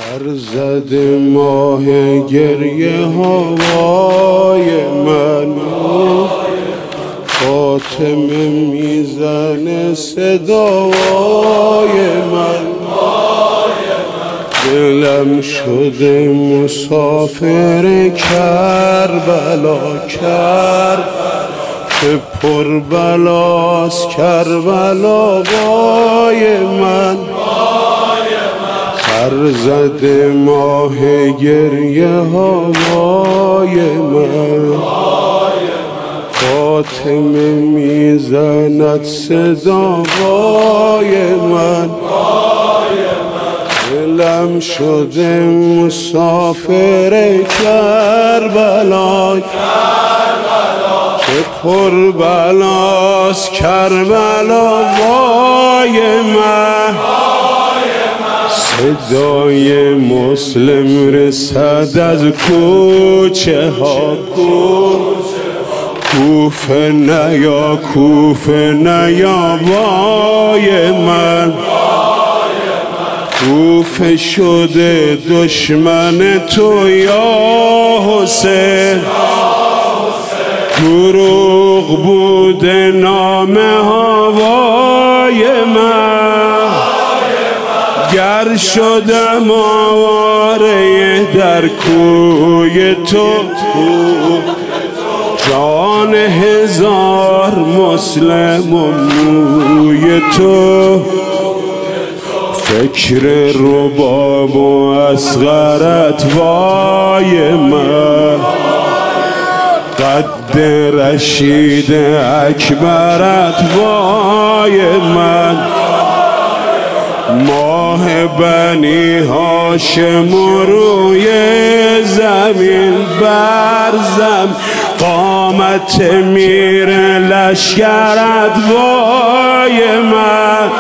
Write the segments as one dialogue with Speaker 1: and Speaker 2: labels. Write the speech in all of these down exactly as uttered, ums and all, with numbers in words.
Speaker 1: سر زد ماه گریه هوای من، فاطمه میزنه صدای من. دلم شده مسافر کربلا، کربلا که پر بلاست کربلا وای من. سر زده ماه گریه هوای من، فاطمه میزند صدای من. دلم شده مسافر کربلا، که پر بلاست کربلا وای من. صدای مسلم رسد از کوچه ها، کوفه نیا کوفه نیا وای من. کوفه شده دشمن تو یا حسین، دروغ بوده نامه هوای من. گر شدم آواره در کوی تو، جان هزار مسلم و موی تو. فکر رباب و اصغرت وای من، قد رشید اکبرت وای من. ماه بنی هاشم روی زمین برزم، قامت میر لشکرت وای من.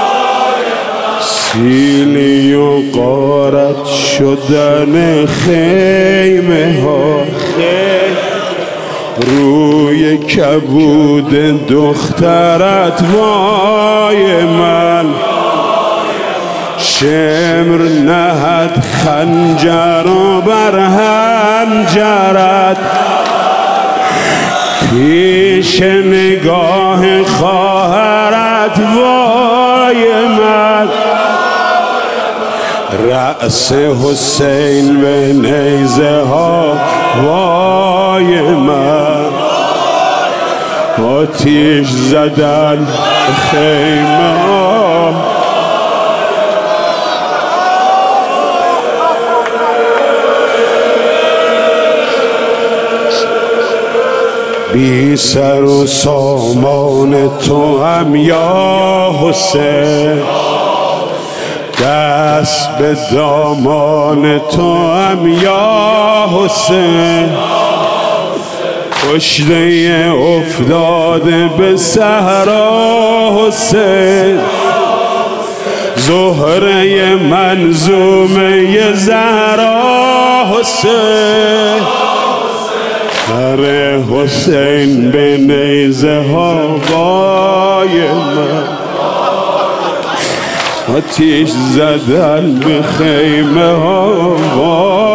Speaker 1: سیلی و غارت شدن خیمه ها، روی کبود دخترت وای من. شمر نهد خنجر و بر حنجرت، پیش نگاه خواهرت وای من. رأس حسین به نیزه ها وای من. آتیش زدن خیمه ها، بی سر و سامان تو هم یا حسین، دست به دامان تو هم یا حسین. کشته افتاده به صحرا حسین، زهره منظومه زهرا حسین. سر حسین به نیزه ها وای من، آتیش زدن به خیمه ها وای